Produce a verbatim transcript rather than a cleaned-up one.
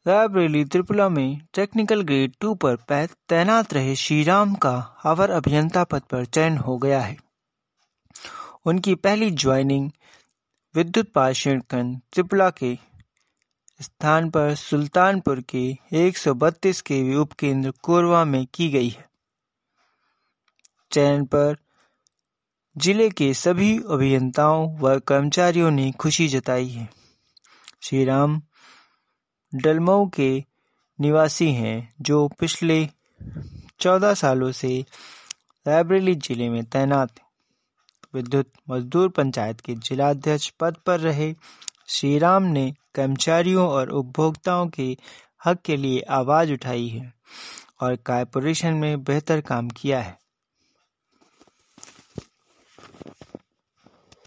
रायबरेली त्रिपुरा में technical grade two पर तैनात रहे श्रीराम का अवर अभियंता पद पर चयन हो गया है। उनकी पहली ज्वाइनिंग विद्युत पाषाण त्रिपुरा के स्थान पर सुल्तानपुर के एक सौ बत्तीस केवी उपकेंद्र कोरबा में की गई है। चयन पर जिले के सभी अभियंताओं व कर्मचारियों ने खुशी जताई है। श्रीराम डलमऊ के निवासी हैं, जो पिछले चौदह सालों से रायबरेली जिले में तैनात हैं। विद्युत मजदूर पंचायत के जिलाध्यक्ष पद पर रहे श्रीराम ने कर्मचारियों और उपभोक्ताओं के हक के लिए आवाज उठाई है और कॉर्पोरेशन में बेहतर काम किया है।